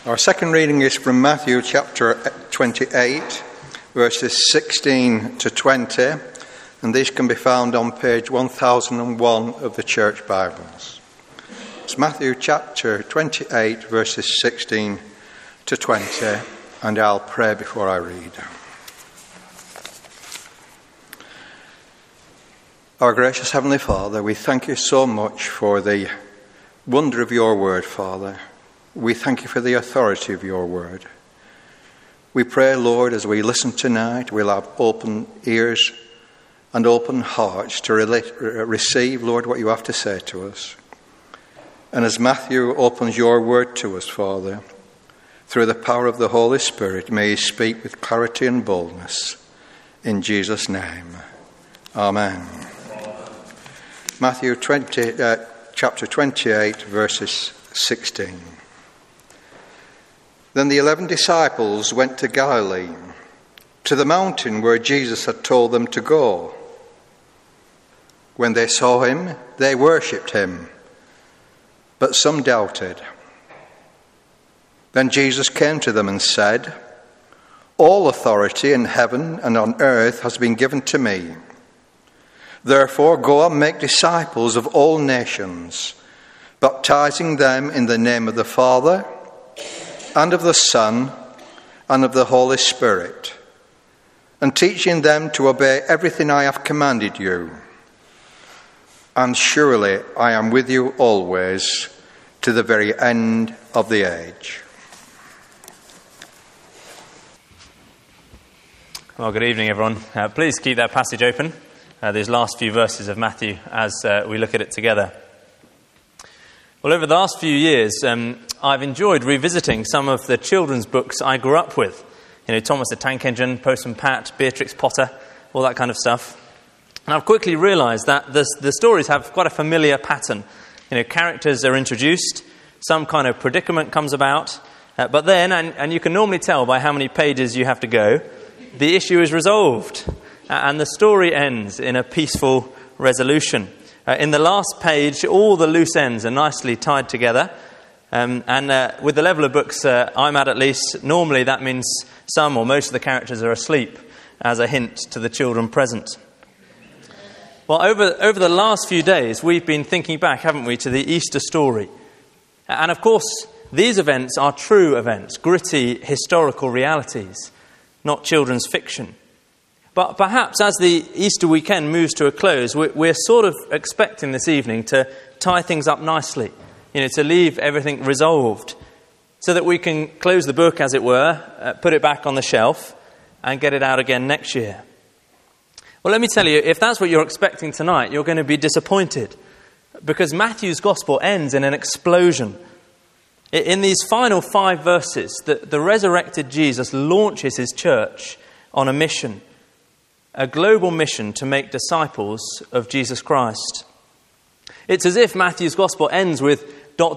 Our second reading is from Matthew chapter 28, verses 16 to 20, and these can be found on page 1001 of the Church Bibles. It's Matthew chapter 28, verses 16 to 20, and I'll pray before I read. Our gracious Heavenly Father, we thank you so much for the wonder of your word, Father. We thank you for the authority of your word. We pray, Lord, as we listen tonight, we'll have open ears and open hearts to receive, Lord, what you have to say to us. And as Matthew opens your word to us, Father, through the power of the Holy Spirit, may he speak with clarity and boldness. In Jesus' name, amen. Matthew chapter 28, verses 16. Then the 11 disciples went to Galilee, to the mountain where Jesus had told them to go. When they saw him, they worshipped him, but some doubted. Then Jesus came to them and said, "All authority in heaven and on earth has been given to me. Therefore go and make disciples of all nations, baptizing them in the name of the Father, and of the Son, and of the Holy Spirit, and teaching them to obey everything I have commanded you. And surely I am with you always, to the very end of the age." Well, good evening, everyone. Please keep that passage open, these last few verses of Matthew, as we look at it together. Well, over the last few years, I've enjoyed revisiting some of the children's books I grew up with. You know, Thomas the Tank Engine, Postman Pat, Beatrix Potter, all that kind of stuff. And I've quickly realised that the stories have quite a familiar pattern. You know, characters are introduced, some kind of predicament comes about, but then, and you can normally tell by how many pages you have to go, the issue is resolved, and the story ends in a peaceful resolution. In the last page, all the loose ends are nicely tied together. And with the level of books I'm at least, normally that means some or most of the characters are asleep, as a hint to the children present. Well, over the last few days, we've been thinking back, haven't we, to the Easter story. And of course, these events are true events, gritty historical realities, not children's fiction. But perhaps as the Easter weekend moves to a close, we're sort of expecting this evening to tie things up nicely, you know, to leave everything resolved, so that we can close the book, as it were, put it back on the shelf, and get it out again next year. Well, let me tell you, if that's what you're expecting tonight, you're going to be disappointed, because Matthew's Gospel ends in an explosion. In these final 5 verses, the resurrected Jesus launches his church on a mission, a global mission to make disciples of Jesus Christ. It's as if Matthew's Gospel ends with ...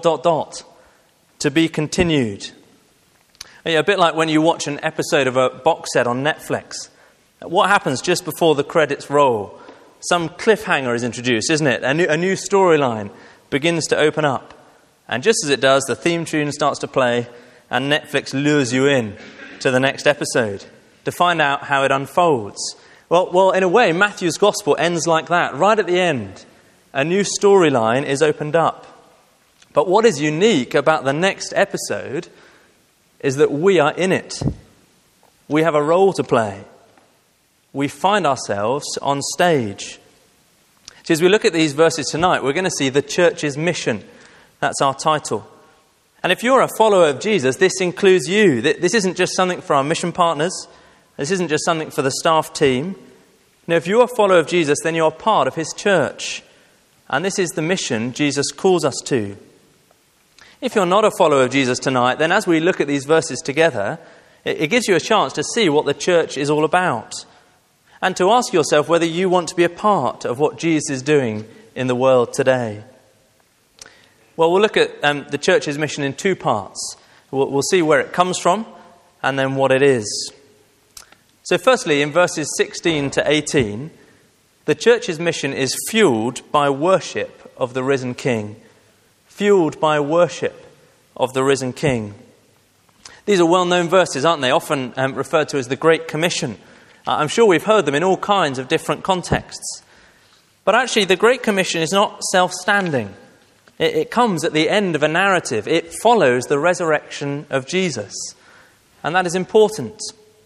to be continued. A bit like when you watch an episode of a box set on Netflix. What happens just before the credits roll? Some cliffhanger is introduced, isn't it? A new storyline begins to open up. And just as it does, the theme tune starts to play, and Netflix lures you in to the next episode to find out how it unfolds. Well, in a way, Matthew's Gospel ends like that. Right at the end, a new storyline is opened up. But what is unique about the next episode is that we are in it. We have a role to play. We find ourselves on stage. So as we look at these verses tonight, we're going to see the church's mission. That's our title. And if you're a follower of Jesus, this includes you. This isn't just something for our mission partners. This isn't just something for the staff team. Now, if you're a follower of Jesus, then you're part of his church. And this is the mission Jesus calls us to. If you're not a follower of Jesus tonight, then as we look at these verses together, it gives you a chance to see what the church is all about. And to ask yourself whether you want to be a part of what Jesus is doing in the world today. Well, we'll look at the church's mission in 2 parts. We'll see where it comes from and then what it is. So firstly, in verses 16 to 18, the church's mission is fueled by worship of the risen King. Fueled by worship of the risen King. These are well-known verses, aren't they? Often referred to as the Great Commission. I'm sure we've heard them in all kinds of different contexts. But actually, the Great Commission is not self-standing. It comes at the end of a narrative. It follows the resurrection of Jesus. And that is important.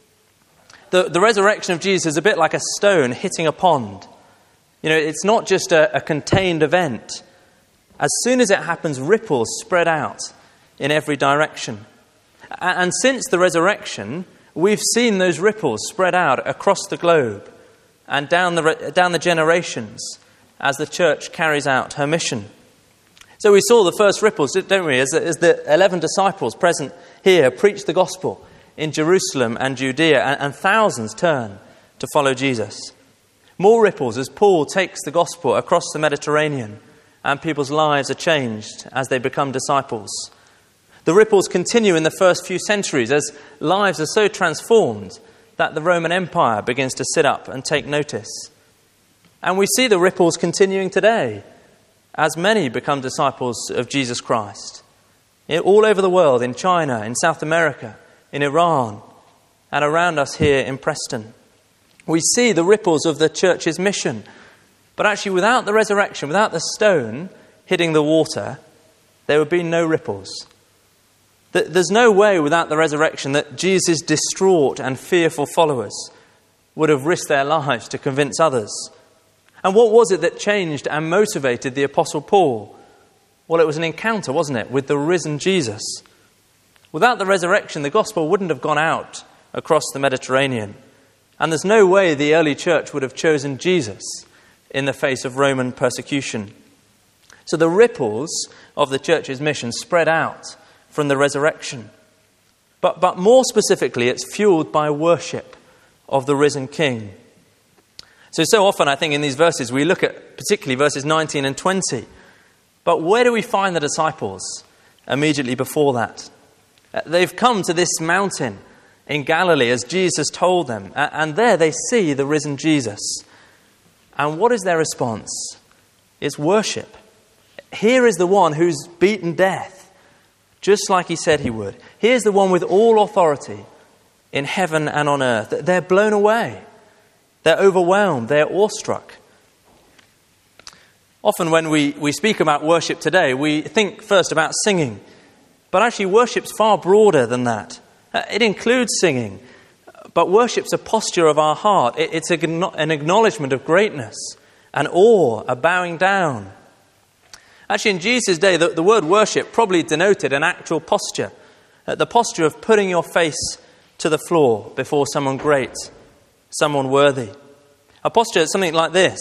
The resurrection of Jesus is a bit like a stone hitting a pond. It's not just a contained event. As soon as it happens, ripples spread out in every direction. And since the resurrection, we've seen those ripples spread out across the globe and down the generations as the church carries out her mission. So we saw the first ripples, don't we, as the 11 disciples present here preached the gospel in Jerusalem and Judea, and thousands turn to follow Jesus. More ripples as Paul takes the gospel across the Mediterranean and people's lives are changed as they become disciples. The ripples continue in the first few centuries as lives are so transformed that the Roman Empire begins to sit up and take notice. And we see the ripples continuing today as many become disciples of Jesus Christ. All over the world, in China, in South America, in Iran, and around us here in Preston. We see the ripples of the church's mission. But actually, without the resurrection, without the stone hitting the water, there would be no ripples. There's no way without the resurrection that Jesus' distraught and fearful followers would have risked their lives to convince others. And what was it that changed and motivated the Apostle Paul? Well, it was an encounter, wasn't it, with the risen Jesus. Without the resurrection, the gospel wouldn't have gone out across the Mediterranean. And there's no way the early church would have chosen Jesus in the face of Roman persecution. So the ripples of the church's mission spread out from the resurrection. But more specifically, it's fueled by worship of the risen King. So often, I think, in these verses, we look at particularly verses 19 and 20. But where do we find the disciples immediately before that? They've come to this mountain in Galilee as Jesus told them, and there they see the risen Jesus. And what is their response? It's worship. Here is the one who's beaten death, just like he said he would. Here's the one with all authority in heaven and on earth. They're blown away. They're overwhelmed. They're awestruck. Often when we speak about worship today, we think first about singing. But actually, worship's far broader than that. It includes singing. But worship's a posture of our heart. It's an acknowledgement of greatness, an awe, a bowing down. Actually, in Jesus' day, the word worship probably denoted an actual posture. The posture of putting your face to the floor before someone great, someone worthy. A posture is something like this.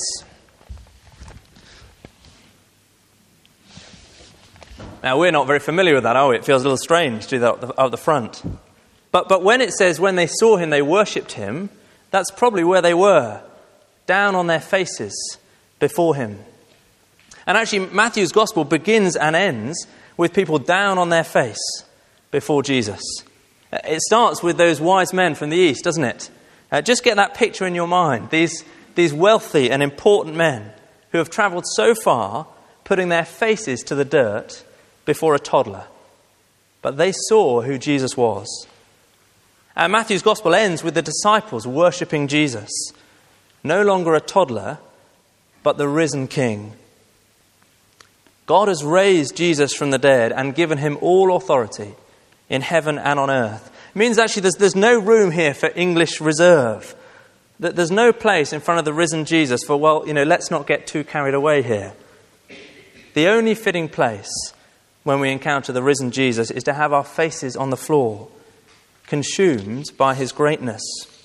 Now, we're not very familiar with that, are we? It feels a little strange to do that out the front. But when it says, when they saw him, they worshipped him, that's probably where they were, down on their faces before him. And actually, Matthew's gospel begins and ends with people down on their face before Jesus. It starts with those wise men from the east, doesn't it? Just get that picture in your mind. These wealthy and important men who have travelled so far, putting their faces to the dirt before a toddler. But they saw who Jesus was. And Matthew's gospel ends with the disciples worshipping Jesus. No longer a toddler, but the risen King. God has raised Jesus from the dead and given him all authority in heaven and on earth. It means actually there's no room here for English reserve. There's no place in front of the risen Jesus for, let's not get too carried away here. The only fitting place when we encounter the risen Jesus is to have our faces on the floor, consumed by his greatness.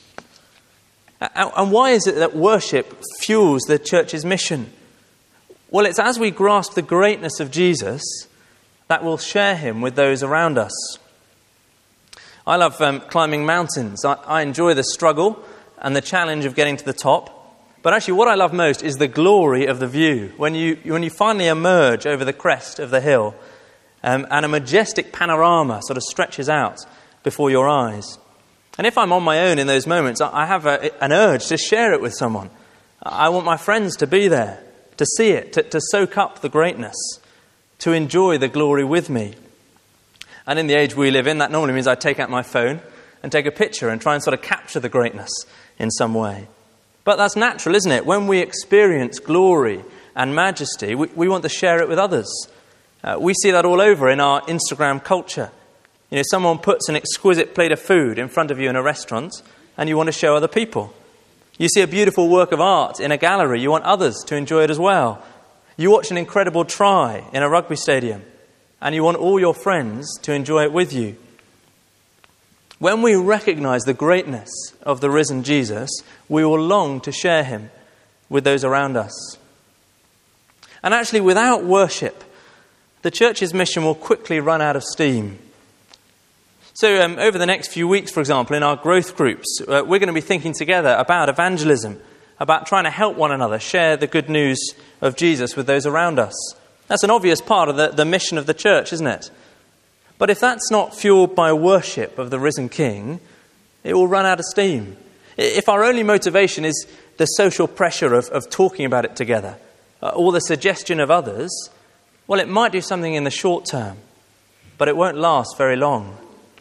And why is it that worship fuels the church's mission? Well, it's as we grasp the greatness of Jesus that we'll share him with those around us. I love climbing mountains. I enjoy the struggle and the challenge of getting to the top. But actually what I love most is the glory of the view. When you finally emerge over the crest of the hill and a majestic panorama sort of stretches out before your eyes. And if I'm on my own in those moments, I have an urge to share it with someone. I want my friends to be there, to see it, to soak up the greatness, to enjoy the glory with me. And in the age we live in, that normally means I take out my phone and take a picture and try and sort of capture the greatness in some way. But that's natural, isn't it? When we experience glory and majesty, we want to share it with others. We see that all over in our Instagram culture. You know, someone puts an exquisite plate of food in front of you in a restaurant and you want to show other people. You see a beautiful work of art in a gallery, you want others to enjoy it as well. You watch an incredible try in a rugby stadium and you want all your friends to enjoy it with you. When we recognize the greatness of the risen Jesus, we will long to share him with those around us. And actually, without worship, the church's mission will quickly run out of steam. So over the next few weeks, for example, in our growth groups, we're going to be thinking together about evangelism, about trying to help one another share the good news of Jesus with those around us. That's an obvious part of the mission of the church, isn't it? But if that's not fueled by worship of the risen King, it will run out of steam. If our only motivation is the social pressure of talking about it together, or the suggestion of others, well, it might do something in the short term, but it won't last very long.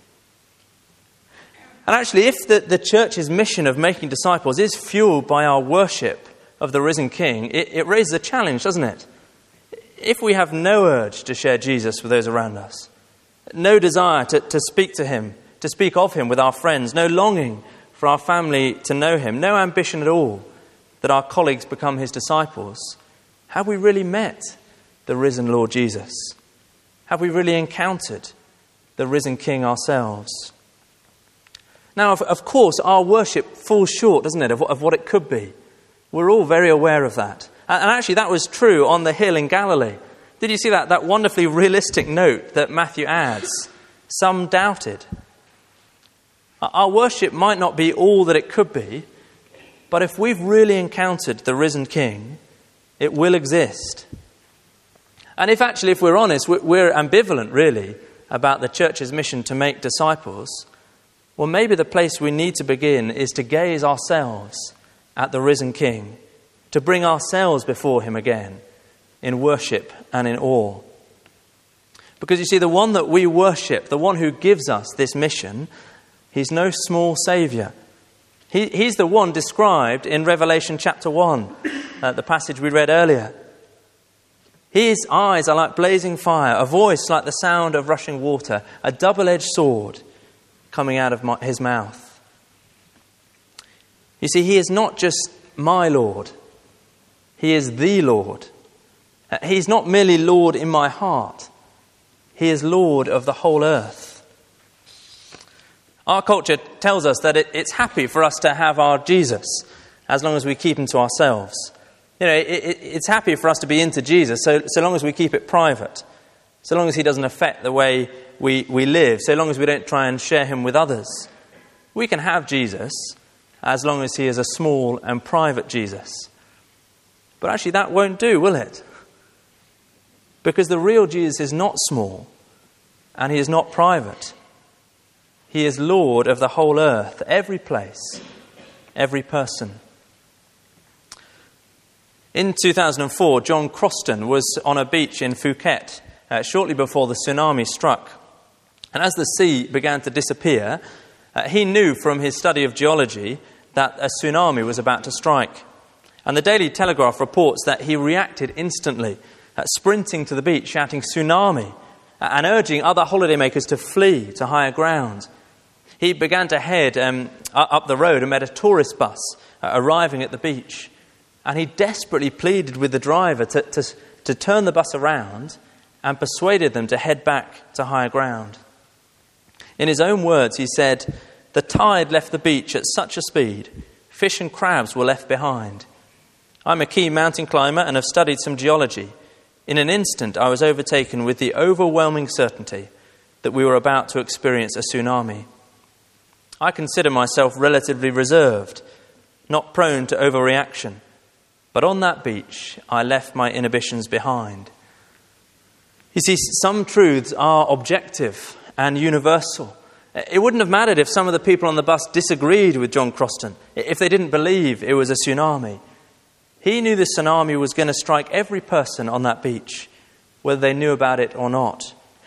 And actually, if the church's mission of making disciples is fueled by our worship of the risen King, it raises a challenge, doesn't it? If we have no urge to share Jesus with those around us, no desire to speak to him, to speak of him with our friends, no longing for our family to know him, no ambition at all that our colleagues become his disciples, have we really met the risen Lord Jesus? Have we really encountered the risen King ourselves? Now, of course, our worship falls short, doesn't it, of what it could be. We're all very aware of that. And actually, that was true on the hill in Galilee. Did you see that wonderfully realistic note that Matthew adds? Some doubted. Our worship might not be all that it could be, but if we've really encountered the risen King, it will exist. And if we're honest, we're ambivalent, really, about the church's mission to make disciples, well, maybe the place we need to begin is to gaze ourselves at the risen King, to bring ourselves before him again in worship and in awe. Because you see, the one that we worship, the one who gives us this mission, he's no small saviour. He's the one described in Revelation chapter 1, the passage we read earlier. His eyes are like blazing fire, a voice like the sound of rushing water, a double-edged sword coming out of his mouth. You see, he is not just my Lord. He is the Lord. He's not merely Lord in my heart. He is Lord of the whole earth. Our culture tells us that it's happy for us to have our Jesus as long as we keep him to ourselves. You know, it's happy for us to be into Jesus so long as we keep it private, so long as he doesn't affect the way we live, so long as we don't try and share him with others. We can have Jesus as long as he is a small and private Jesus. But actually that won't do, will it? Because the real Jesus is not small and he is not private. He is Lord of the whole earth, every place, every person. In 2004, John Croston was on a beach in Phuket shortly before the tsunami struck. And as the sea began to disappear, he knew from his study of geology that a tsunami was about to strike. And the Daily Telegraph reports that he reacted instantly, sprinting to the beach, shouting "Tsunami," and urging other holidaymakers to flee to higher ground. He began to head up the road and met a tourist bus arriving at the beach. And he desperately pleaded with the driver to turn the bus around and persuaded them to head back to higher ground. In his own words, he said, "The tide left the beach at such a speed, fish and crabs were left behind. I'm a keen mountain climber and have studied some geology. In an instant, I was overtaken with the overwhelming certainty that we were about to experience a tsunami. I consider myself relatively reserved, not prone to overreaction. But on that beach, I left my inhibitions behind." You see, some truths are objective and universal. It wouldn't have mattered if some of the people on the bus disagreed with John Croston, if they didn't believe it was a tsunami. He knew the tsunami was going to strike every person on that beach, whether they knew about it or not.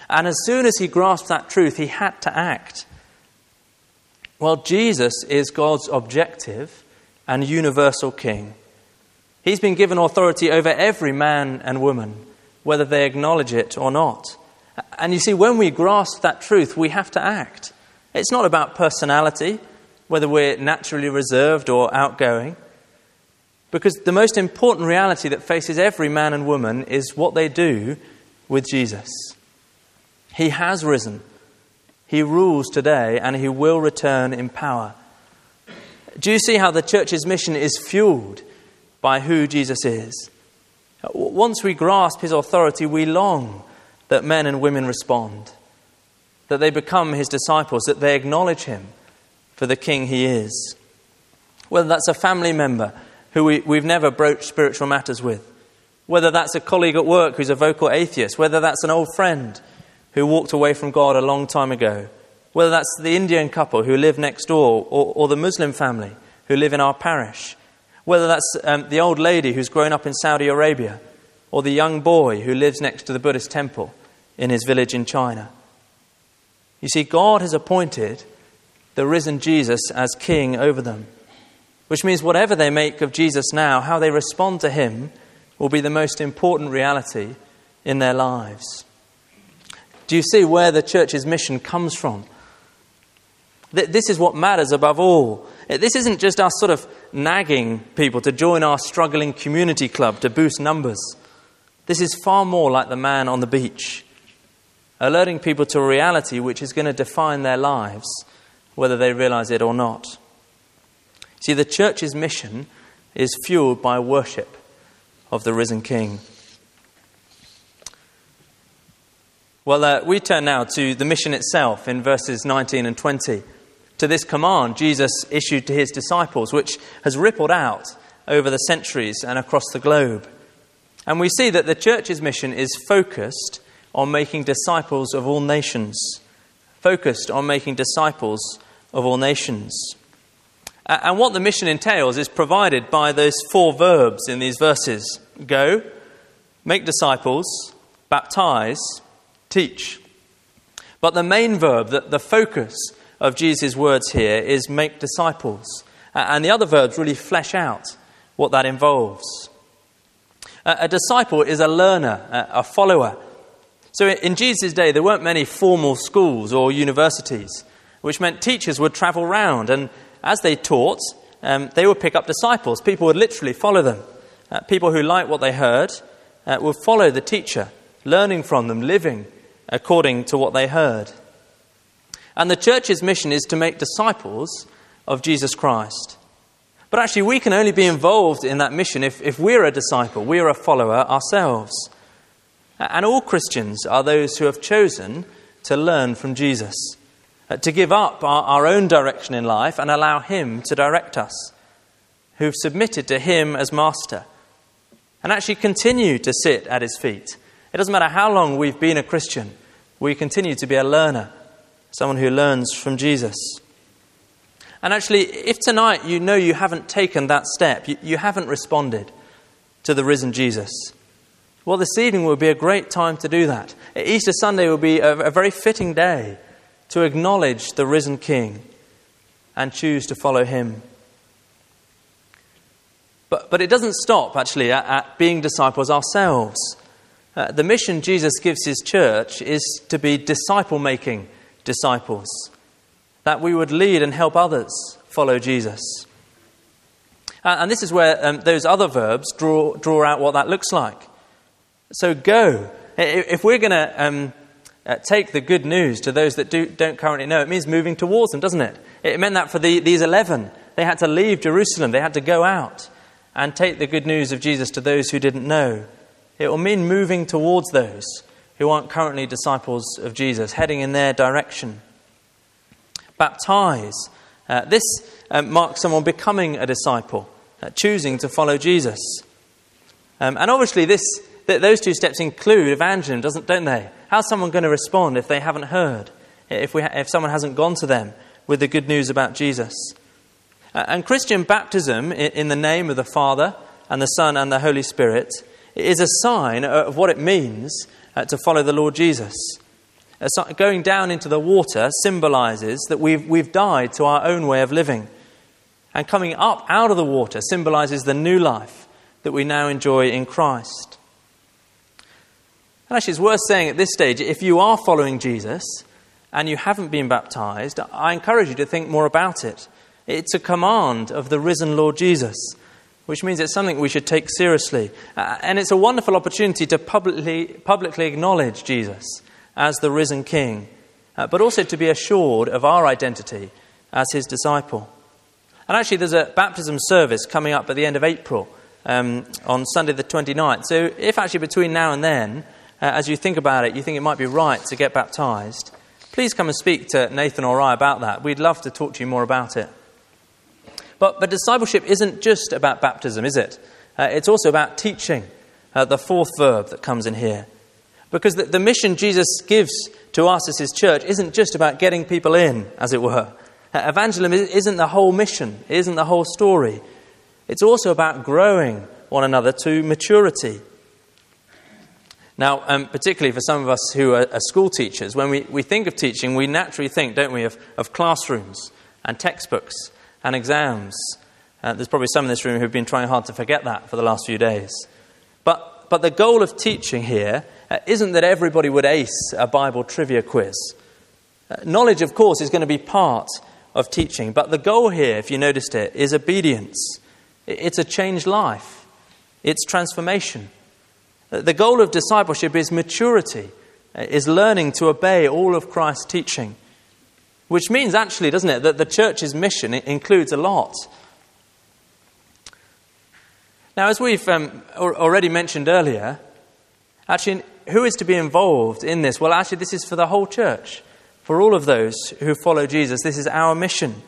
And as soon as he grasped that truth, he had to act. Well, Jesus is God's objective and universal king. He's been given authority over every man and woman, whether they acknowledge it or not. And you see, when we grasp that truth, we have to act. It's not about personality, whether we're naturally reserved or outgoing. Because the most important reality that faces every man and woman is what they do with Jesus. He has risen. He rules today, and he will return in power. Do you see how the church's mission is fueled by who Jesus is? Once we grasp his authority, we long that men and women respond, that they become his disciples, that they acknowledge him for the king he is. Whether that's a family member who we've never broached spiritual matters with, whether that's a colleague at work who's a vocal atheist, whether that's an old friend who walked away from God a long time ago, whether that's the Indian couple who live next door, or the Muslim family who live in our parish, whether that's the old lady who's grown up in Saudi Arabia, or the young boy who lives next to the Buddhist temple in his village in China. You see, God has appointed the risen Jesus as king over them, which means whatever they make of Jesus now, how they respond to him will be the most important reality in their lives. Do you see where the church's mission comes from? This is what matters above all. This isn't just us sort of nagging people to join our struggling community club to boost numbers. This is far more like the man on the beach, alerting people to a reality which is going to define their lives, whether they realize it or not. See, the church's mission is fueled by worship of the risen King. Well, we turn now to the mission itself in verses 19 and 20, to this command Jesus issued to his disciples, which has rippled out over the centuries and across the globe. And we see that the church's mission is focused on making disciples of all nations. Focused on making disciples of all nations. And what the mission entails is provided by those 4 verbs in these verses. Go, make disciples, baptize, teach. But the main verb, the focus of Jesus' words here, is make disciples. And the other verbs really flesh out what that involves. A disciple is a learner, a follower. So in Jesus' day, there weren't many formal schools or universities, which meant teachers would travel round, and as they taught, they would pick up disciples. People would literally follow them. People who liked what they heard would follow the teacher, learning from them, living according to what they heard. And the church's mission is to make disciples of Jesus Christ. But actually, we can only be involved in that mission if we're a disciple, we're a follower ourselves. And all Christians are those who have chosen to learn from Jesus, to give up our own direction in life and allow him to direct us, who've submitted to him as master, and actually continue to sit at his feet. It doesn't matter how long we've been a Christian, we continue to be a learner, someone who learns from Jesus. And actually, if tonight you know you haven't taken that step, you haven't responded to the risen Jesus, well, this evening will be a great time to do that. Easter Sunday will be a very fitting day to acknowledge the risen King and choose to follow him. But it doesn't stop, actually, at being disciples ourselves. The mission Jesus gives his church is to be disciple-making disciples, that we would lead and help others follow Jesus. And this is where those other verbs draw out what that looks like. So go. If we're going to take the good news to those that don't currently know, it means moving towards them, doesn't it? It meant that for these 11, they had to leave Jerusalem. They had to go out and take the good news of Jesus to those who didn't know. It will mean moving towards those who aren't currently disciples of Jesus, heading in their direction. Baptize. This marks someone becoming a disciple, choosing to follow Jesus. And obviously those 2 steps include evangelism, don't they? How's someone going to respond if they haven't heard? If someone hasn't gone to them with the good news about Jesus? And Christian baptism in the name of the Father and the Son and the Holy Spirit is a sign of what it means to follow the Lord Jesus. Going down into the water symbolises that we've died to our own way of living. And coming up out of the water symbolises the new life that we now enjoy in Christ. And actually, it's worth saying at this stage, if you are following Jesus and you haven't been baptised, I encourage you to think more about it. It's a command of the risen Lord Jesus, which means it's something we should take seriously. And it's a wonderful opportunity to publicly acknowledge Jesus as the risen King, but also to be assured of our identity as his disciple. And actually, there's a baptism service coming up at the end of April, on Sunday the 29th. So if actually between now and then, as you think about it, you think it might be right to get baptised, please come and speak to Nathan or I about that. We'd love to talk to you more about it. But discipleship isn't just about baptism, is it? It's also about teaching, the fourth verb that comes in here. Because the mission Jesus gives to us as his church isn't just about getting people in, as it were. Evangelism isn't the whole mission, it isn't the whole story. It's also about growing one another to maturity. Now, particularly for some of us who are school teachers, when we think of teaching, we naturally think, don't we, of classrooms and textbooks and exams. There's probably some in this room who've been trying hard to forget that for the last few days. But the goal of teaching here isn't that everybody would ace a Bible trivia quiz. Knowledge, of course, is going to be part of teaching, but the goal here, if you noticed it, is obedience. It's a changed life. It's transformation. The goal of discipleship is maturity, is learning to obey all of Christ's teaching, which means actually, doesn't it, that the church's mission includes a lot. Now, as we've already mentioned earlier, actually, who is to be involved in this? Well, actually, this is for the whole church. For all of those who follow Jesus, this is our mission.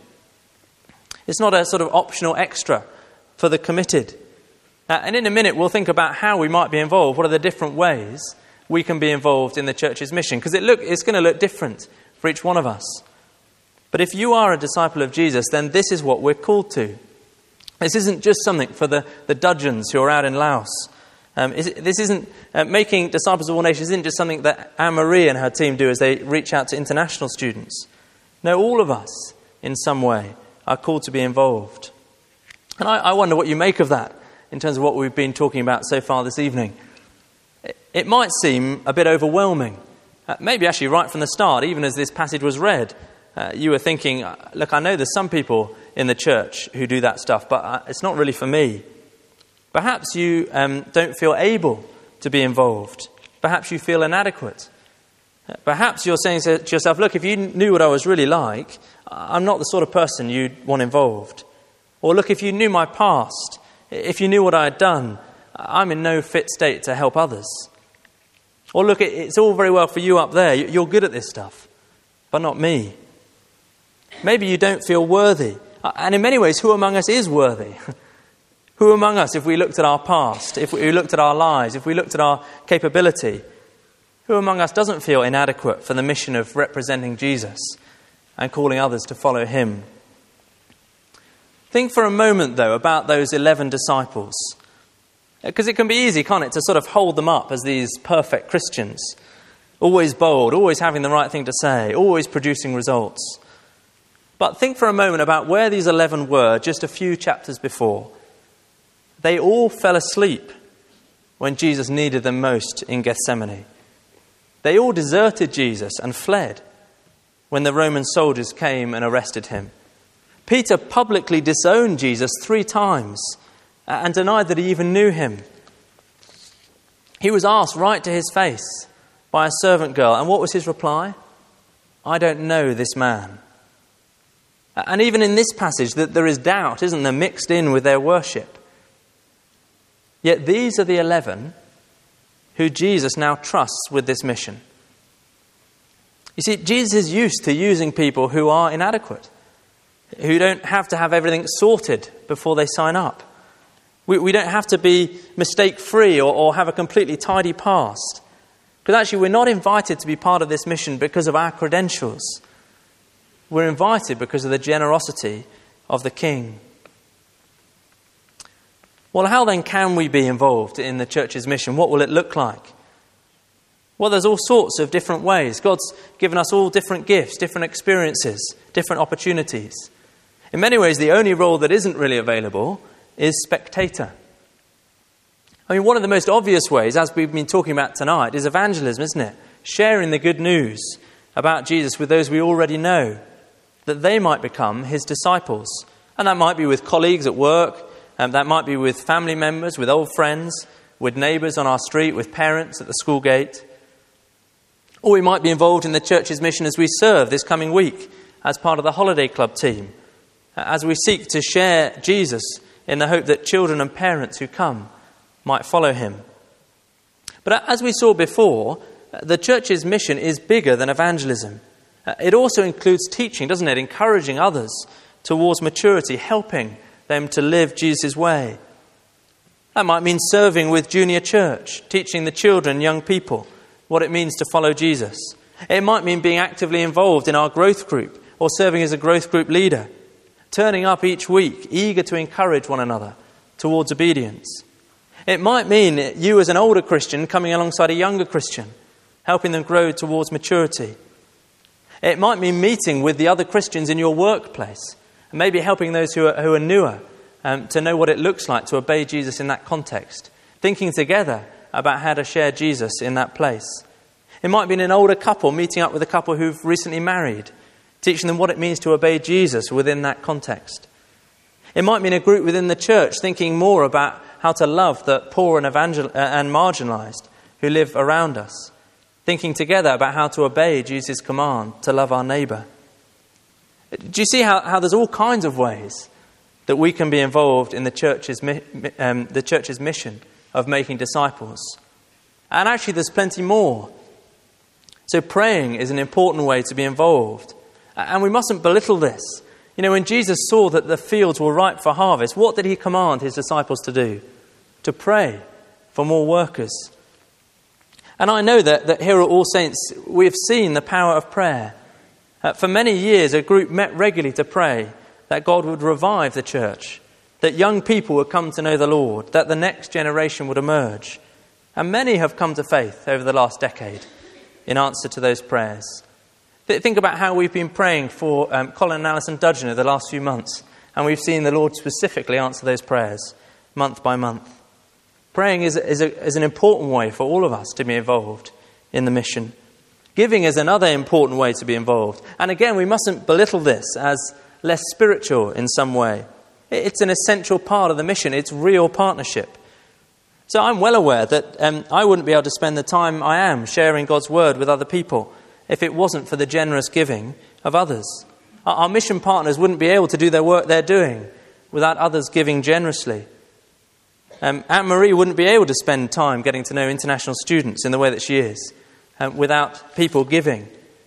It's not a sort of optional extra for the committed. And in a minute, we'll think about how we might be involved. What are the different ways we can be involved in the church's mission? Because it's going to look different for each one of us. But if you are a disciple of Jesus, then this is what we're called to. This isn't just something for the Dudgeons who are out in Laos. This isn't making disciples of all nations isn't just something that Anne-Marie and her team do as they reach out to international students. No, all of us, in some way, are called to be involved. And I wonder what you make of that in terms of what we've been talking about so far this evening. It might seem a bit overwhelming. Maybe actually right from the start, even as this passage was read, you were thinking, look, I know there's some people in the church who do that stuff, but it's not really for me. Perhaps you don't feel able to be involved. Perhaps you feel inadequate. Perhaps you're saying to yourself, look, if you knew what I was really like, I'm not the sort of person you'd want involved. Or look, if you knew my past, if you knew what I had done, I'm in no fit state to help others. Or look, it's all very well for you up there. You're good at this stuff, but not me. Maybe you don't feel worthy. And in many ways, who among us is worthy? Who among us, if we looked at our past, if we looked at our lives, if we looked at our capability, who among us doesn't feel inadequate for the mission of representing Jesus and calling others to follow him? Think for a moment, though, about those 11 disciples. Because it can be easy, can't it, to sort of hold them up as these perfect Christians. Always bold, always having the right thing to say, always producing results. But think for a moment about where these 11 were just a few chapters before. They all fell asleep when Jesus needed them most in Gethsemane. They all deserted Jesus and fled when the Roman soldiers came and arrested him. Peter publicly disowned Jesus 3 times and denied that he even knew him. He was asked right to his face by a servant girl, and what was his reply? I don't know this man. And even in this passage, that there is doubt, isn't there, mixed in with their worship. Yet these are the 11 who Jesus now trusts with this mission. You see, Jesus is used to using people who are inadequate, who don't have to have everything sorted before they sign up. We don't have to be mistake-free or have a completely tidy past. Because actually we're not invited to be part of this mission because of our credentials. We're invited because of the generosity of the King. Well, how then can we be involved in the church's mission? What will it look like? Well, there's all sorts of different ways. God's given us all different gifts, different experiences, different opportunities. In many ways, the only role that isn't really available is spectator. I mean, one of the most obvious ways, as we've been talking about tonight, is evangelism, isn't it? Sharing the good news about Jesus with those we already know, that they might become his disciples. And that might be with colleagues at work, that might be with family members, with old friends, with neighbours on our street, with parents at the school gate. Or we might be involved in the church's mission as we serve this coming week as part of the holiday club team, as we seek to share Jesus in the hope that children and parents who come might follow him. But as we saw before, the church's mission is bigger than evangelism. It also includes teaching, doesn't it? Encouraging others towards maturity, helping them to live Jesus' way. That might mean serving with junior church, teaching the children, young people, what it means to follow Jesus. It might mean being actively involved in our growth group or serving as a growth group leader, turning up each week, eager to encourage one another towards obedience. It might mean you as an older Christian coming alongside a younger Christian, helping them grow towards maturity. It might mean meeting with the other Christians in your workplace, and maybe helping those who are newer to know what it looks like to obey Jesus in that context, thinking together about how to share Jesus in that place. It might be an older couple meeting up with a couple who've recently married, teaching them what it means to obey Jesus within that context. It might mean a group within the church thinking more about how to love the poor and marginalised who live around us, thinking together about how to obey Jesus' command to love our neighbour. Do you see how there's all kinds of ways that we can be involved in the church's mission of making disciples? And actually there's plenty more. So praying is an important way to be involved. And we mustn't belittle this. You know, when Jesus saw that the fields were ripe for harvest, what did he command his disciples to do? To pray for more workers. And I know that here at All Saints we have seen the power of prayer. For many years a group met regularly to pray that God would revive the church, that young people would come to know the Lord, that the next generation would emerge. And many have come to faith over the last decade in answer to those prayers. Think about how we've been praying for Colin and Alison Dudgeon over the last few months, and we've seen the Lord specifically answer those prayers month by month. Praying is an important way for all of us to be involved in the mission. Giving is another important way to be involved. And again, we mustn't belittle this as less spiritual in some way. It's an essential part of the mission. It's real partnership. So I'm well aware that I wouldn't be able to spend the time I am sharing God's word with other people if it wasn't for the generous giving of others. Our mission partners wouldn't be able to do their work they're doing without others giving generously. Anne-Marie wouldn't be able to spend time getting to know international students in the way that she is without people giving.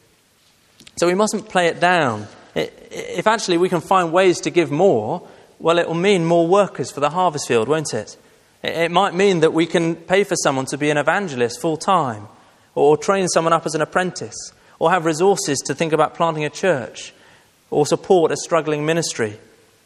So we mustn't play it down. If actually we can find ways to give more, well, it will mean more workers for the harvest field, won't it? It might mean that we can pay for someone to be an evangelist full-time, or train someone up as an apprentice, or have resources to think about planting a church, or support a struggling ministry.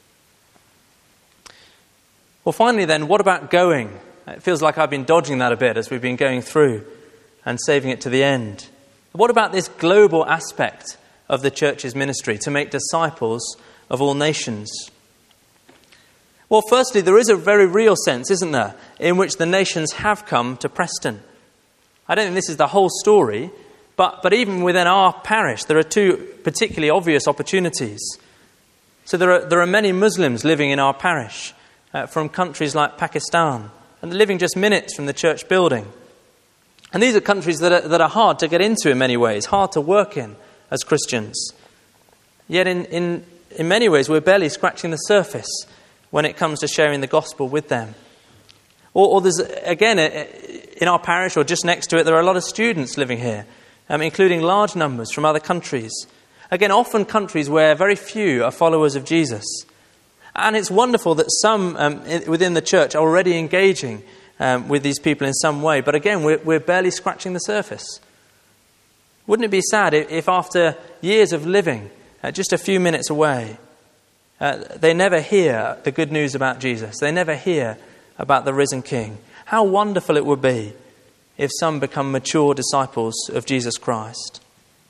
Well, finally then, what about going? It feels like I've been dodging that a bit as we've been going through and saving it to the end. What about this global aspect of the church's ministry, to make disciples of all nations? Well, firstly, there is a very real sense, isn't there, in which the nations have come to Preston. I don't think this is the whole story, but even within our parish, there are two particularly obvious opportunities. So there are many Muslims living in our parish from countries like Pakistan, and they're living just minutes from the church building. And these are countries that are hard to get into in many ways, hard to work in as Christians. Yet in many ways, we're barely scratching the surface when it comes to sharing the gospel with them. Or there's, again, in our parish or just next to it, there are a lot of students living here, including large numbers from other countries. Again, often countries where very few are followers of Jesus. And it's wonderful that some within the church are already engaging with these people in some way. But again, we're barely scratching the surface. Wouldn't it be sad if after years of living just a few minutes away, they never hear the good news about Jesus? They never hear about the risen King. How wonderful it would be if some become mature disciples of Jesus Christ.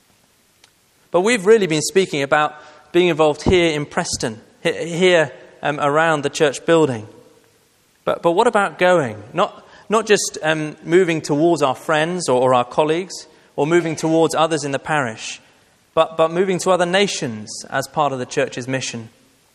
But we've really been speaking about being involved here in Preston, here around the church building. But what about going? Not just moving towards our friends or our colleagues, or moving towards others in the parish, but moving to other nations as part of the church's mission.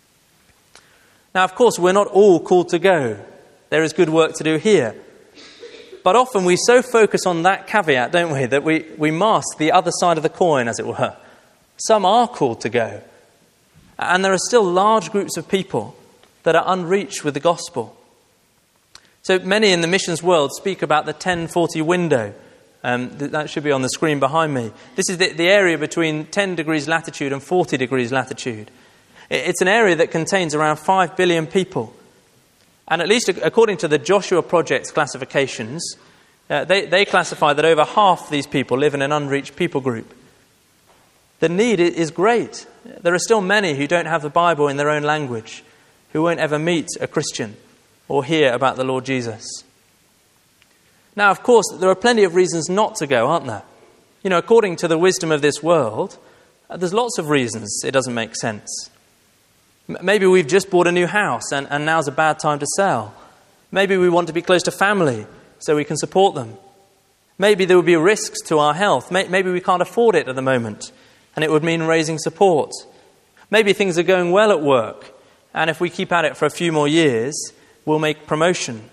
Now, of course, we're not all called to go. There is good work to do here. But often we so focus on that caveat, don't we, that we mask the other side of the coin, as it were. Some are called to go. And there are still large groups of people that are unreached with the gospel. So many in the missions world speak about the 1040 window. That should be on the screen behind me. This is the area between 10 degrees latitude and 40 degrees latitude. It's an area that contains around 5 billion people. And at least according to the Joshua Project's classifications, they classify that over half these people live in an unreached people group. The need is great. There are still many who don't have the Bible in their own language, who won't ever meet a Christian or hear about the Lord Jesus. Now, of course, there are plenty of reasons not to go, aren't there? You know, according to the wisdom of this world, there's lots of reasons it doesn't make sense. Maybe we've just bought a new house and now's a bad time to sell. Maybe we want to be close to family so we can support them. Maybe there would be risks to our health. Maybe we can't afford it at the moment and it would mean raising support. Maybe things are going well at work and if we keep at it for a few more years, we'll make promotion.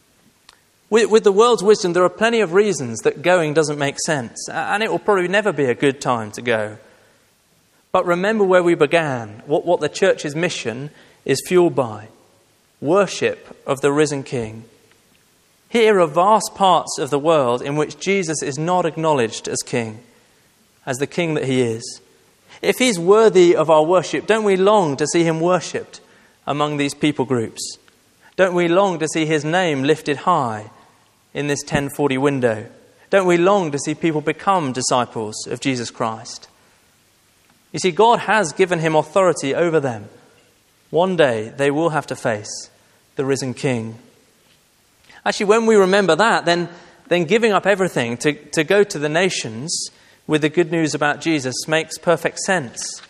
With the world's wisdom, there are plenty of reasons that going doesn't make sense and it will probably never be a good time to go. But remember where we began, what the church's mission is fueled by. Worship of the risen King. Here are vast parts of the world in which Jesus is not acknowledged as King, as the King that he is. If he's worthy of our worship, don't we long to see him worshipped among these people groups? Don't we long to see his name lifted high in this 1040 window? Don't we long to see people become disciples of Jesus Christ? You see, God has given him authority over them. One day they will have to face the risen King. Actually, when we remember that, then giving up everything to go to the nations with the good news about Jesus makes perfect sense.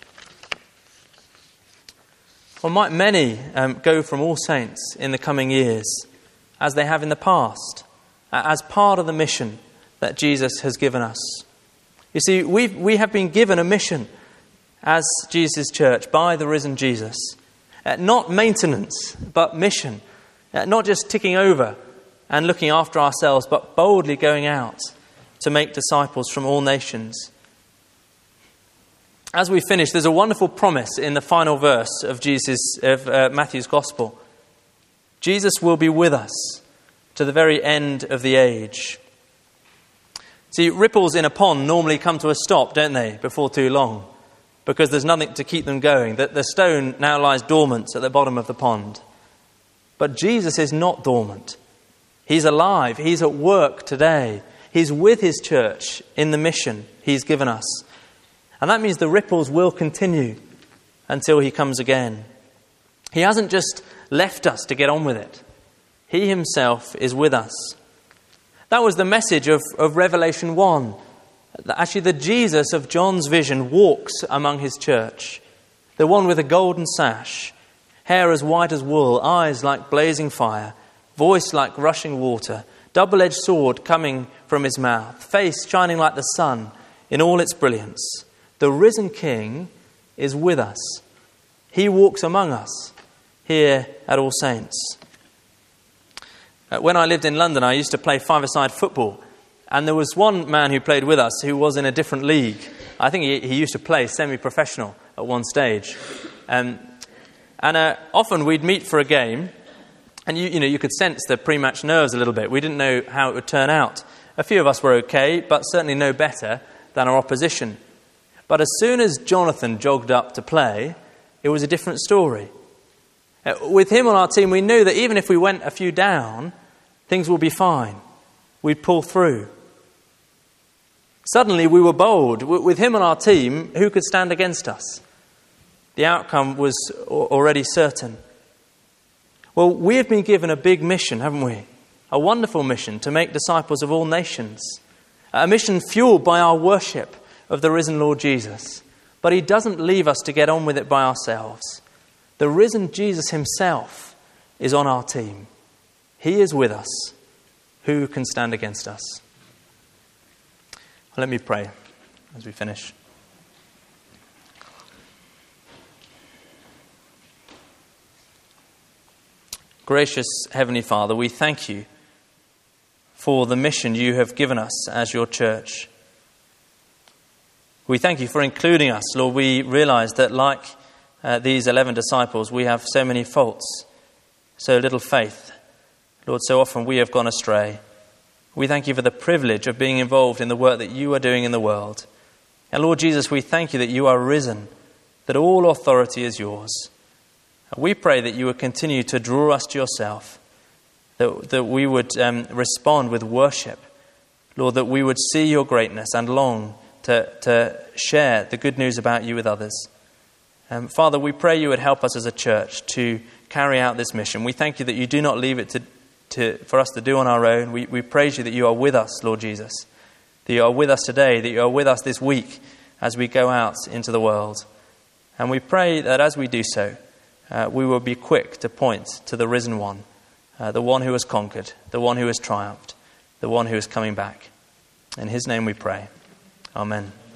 Well, might many go from All Saints in the coming years, as they have in the past, as part of the mission that Jesus has given us. You see, we have been given a mission as Jesus' church by the risen Jesus. Not maintenance, but mission. Not just ticking over and looking after ourselves, but boldly going out to make disciples from all nations. As we finish, there's a wonderful promise in the final verse of Matthew's Gospel. Jesus will be with us to the very end of the age. See, ripples in a pond normally come to a stop, don't they, before too long, because there's nothing to keep them going. The stone now lies dormant at the bottom of the pond. But Jesus is not dormant. He's alive. He's at work today. He's with his church in the mission he's given us. And that means the ripples will continue until he comes again. He hasn't just left us to get on with it. He himself is with us. That was the message of Revelation 1. Actually, the Jesus of John's vision walks among his church. The one with a golden sash, hair as white as wool, eyes like blazing fire, voice like rushing water, double-edged sword coming from his mouth, face shining like the sun in all its brilliance. The risen King is with us. He walks among us here at All Saints. When I lived in London, I used to play five-a-side football. And there was one man who played with us who was in a different league. I think he used to play semi-professional at one stage. And often we'd meet for a game, and you could sense the pre-match nerves a little bit. We didn't know how it would turn out. A few of us were okay, but certainly no better than our opposition. But as soon as Jonathan jogged up to play, it was a different story. With him on our team, we knew that even if we went a few down, things would be fine. We'd pull through. Suddenly we were bold. With him on our team, who could stand against us? The outcome was already certain. Well, we have been given a big mission, haven't we? a wonderful mission to make disciples of all nations, a mission fueled by our worship of the risen Lord Jesus. But he doesn't leave us to get on with it by ourselves. The risen Jesus himself is on our team. He is with us. Who can stand against us? Let me pray as we finish. Gracious Heavenly Father, we thank you for the mission you have given us as your church. We thank you for including us. Lord, we realize that like these 11 disciples, we have so many faults, so little faith. Lord, so often we have gone astray. We thank you for the privilege of being involved in the work that you are doing in the world. And Lord Jesus, we thank you that you are risen, that all authority is yours. We pray that you would continue to draw us to yourself, that we would respond with worship. Lord, that we would see your greatness and long to share the good news about you with others. Father, we pray you would help us as a church to carry out this mission. We thank you that you do not leave it for us to do on our own. We praise you that you are with us, Lord Jesus, that you are with us today, that you are with us this week as we go out into the world. And we pray that as we do so, we will be quick to point to the risen one, the one who has conquered, the one who has triumphed, the one who is coming back. In his name we pray. Amen.